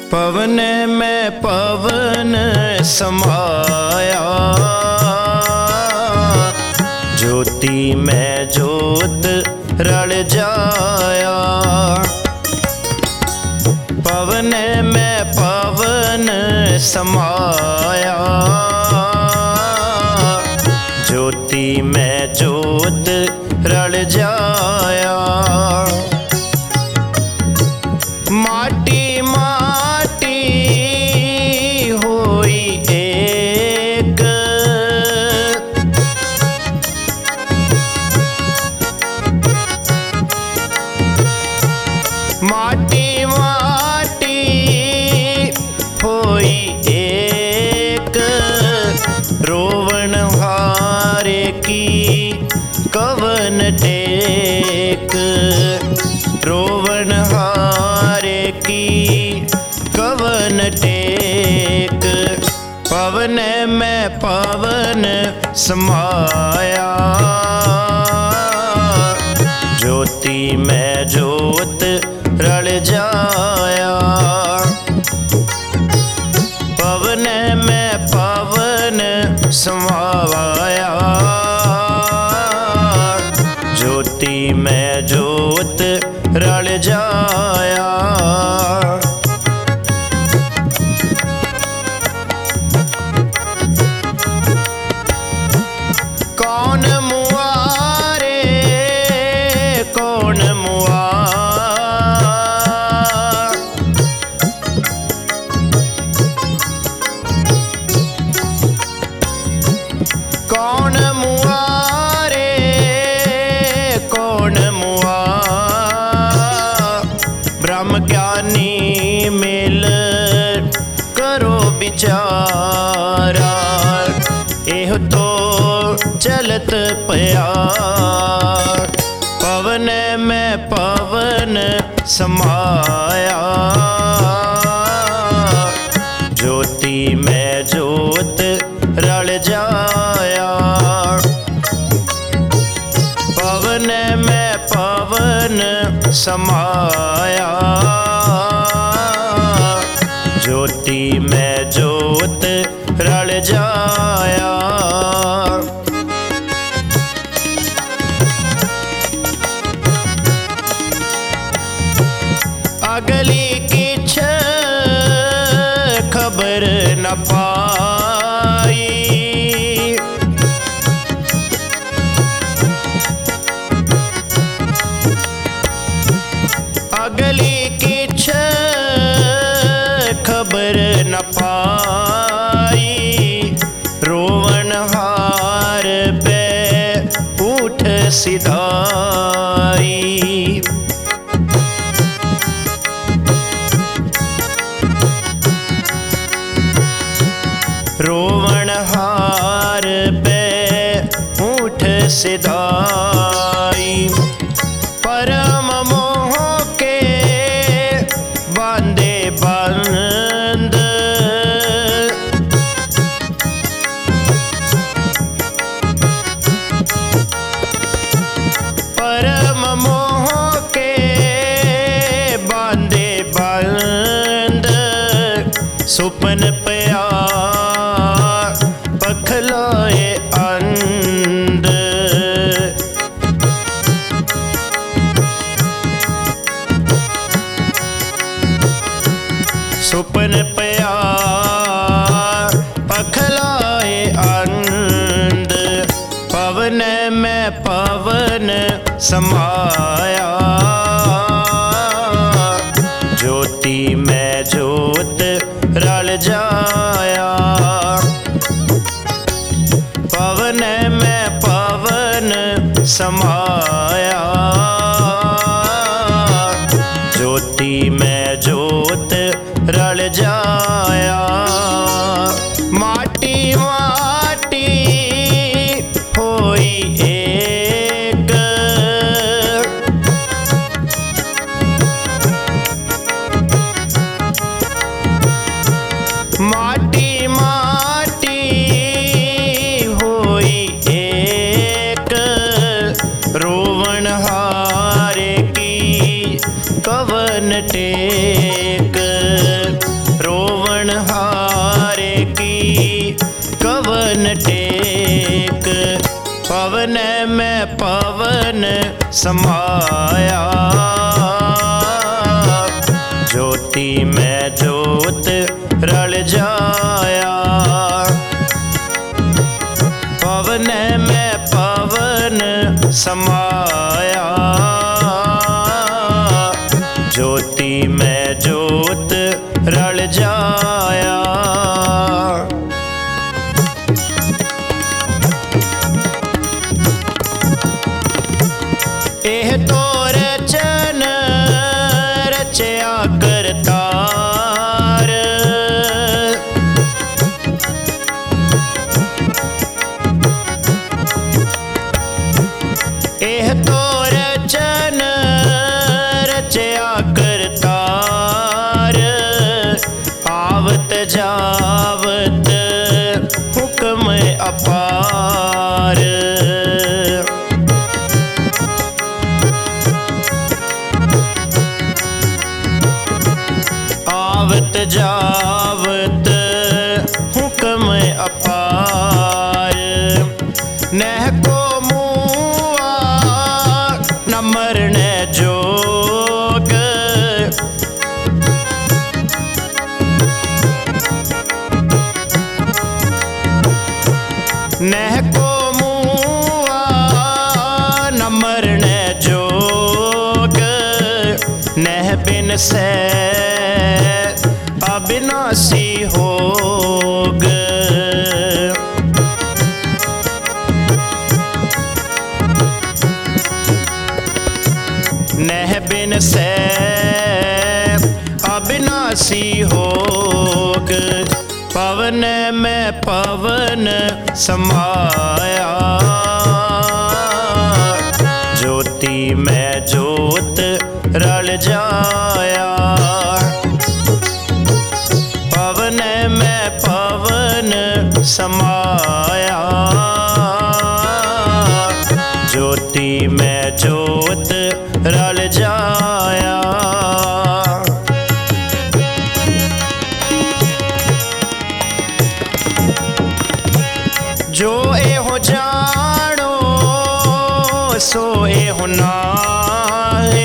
पवन में पवन समाया, ज्योति में ज्योत रल जाया। पवन में पवन समाया, ज्योति में ज्योत रल जाया। माटी माटी होई एक, माटी माटी होई एक, रोवन हारे की कवन टेक, रोवन हारे की कवन टेक। पवन में पवन समाया, ज्योति में ज्योत रल जाया। पवन में पवन समाया, ज्योति में ज्योत रल जाया। कौन मुआरे कौन मुआ, कौन मुआरे कौन मुआ। ब्रह्म ज्ञानी मिल करो विचारा, एह तो चलत पया। पवन में पवन समाया, ज्योति में ज्योत रल जाया। पवन में पवन समाया, ज्योति में ज्योत रल जाया। अगली किछ खबर न पाई, अगली किछ खबर न पाई। रोवन हार पे उठ सिधाई, रोवन हार पे उठ सिधाई। परम मोह के बांधे बंद, परम मोह के बांधे बंद। सुपन पया पखलाए अंध, सुपन पया पखलाए अंध। पवन में पवन समाया, ज्योति में ज्योत रल जाया। की कवन टेक, पवन में पवन समाया। ज्योति में ज्योत रल जाया, पवन में पवन समाया। ज्योति में ज्योत रल जाया। एह तो रचन रचया करतार, एह तो रचन रचया करतार। आवत जावत हुक्म अपार, आवत जावत हुक्म अपार। नह को मुआ न मरने जोग, नह को मुआ न मरने जोग। नह बिन से अविनाशी होग, नह बिन से अविनाशी होग। पवन में पवन समाया, ज्योति में ज्योत रल जाया। पवन में पवन समाया, ज्योति में ज्योत रल जाया। जो एहो जानो सो एहो नाहे,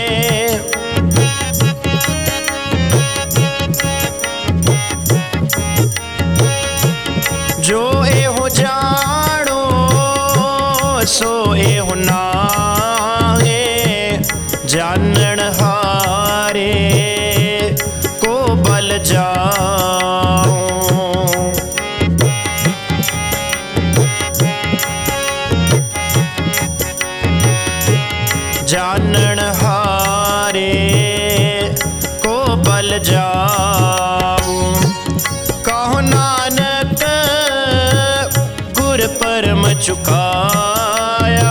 जो एहो जानो सो एहो नाहे। जानन हारे को बल जाऊं, जानन हारे को बल जाऊं। कहो नानक गुर परम चुकाया,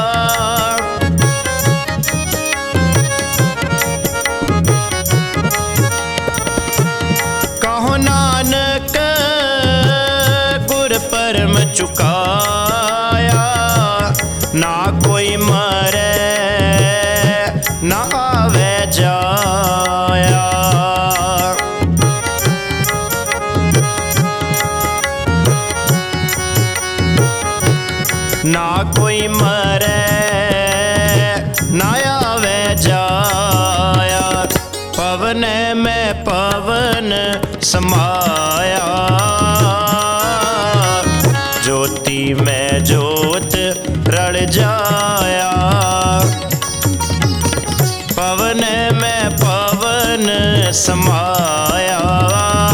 कहो नानक गुर परम चुकाया। ना कोई मरे ना आवे जाया, ना कोई मरे ना आवे जाया। पवन में पवन समाया, ज्योति में ज्योत रल जाया। पवन में पवन समाया,